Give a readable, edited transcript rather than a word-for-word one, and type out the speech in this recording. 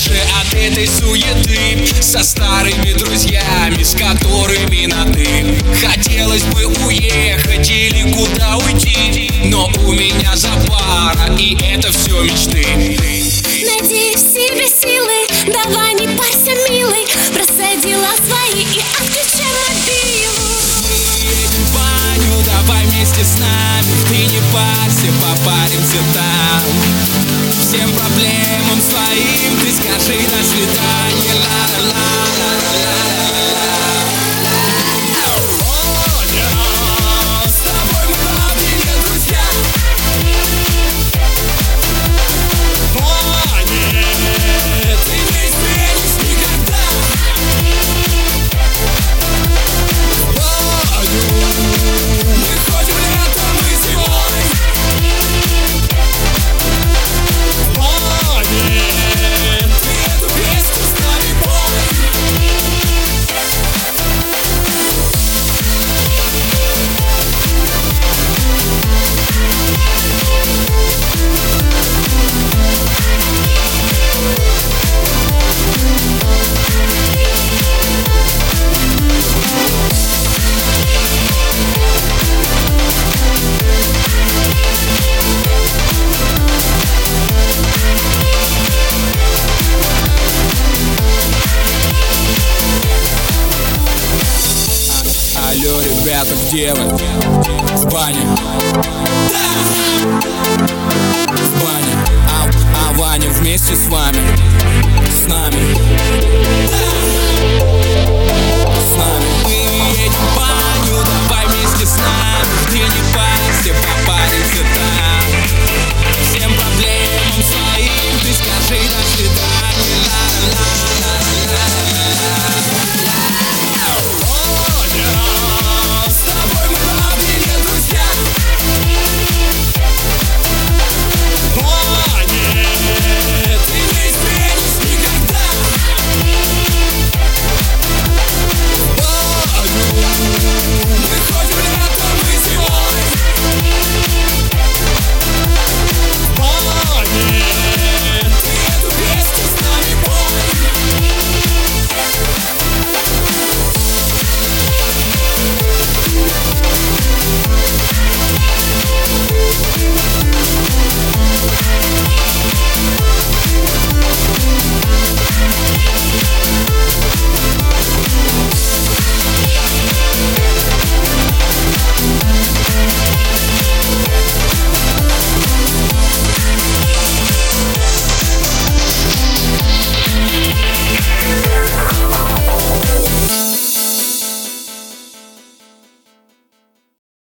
подальше от этой суеты, со старыми друзьями, с которыми на «ты». Хотелось бы уехать или куда уйти, но у меня запара, и это все мечты. Найди в себе силы, давай не парься, милый, бросай дела свои и отключай мобилу. Мы едем в баню, давай вместе с нами, ты не парься, попаримся там. Всем проблемам своим ты скажи до свидания, ла-ла-ла-ла-ла-ла-ла. С тобой мы правильные друзья. О, нет, ты не изменишь никогда. Мы ходим летом и зимой. О, нет, ты эту песню с нами пой. Алло, ребята, где вы? В бане. В бане. А Ваня вместе с вами? С нами.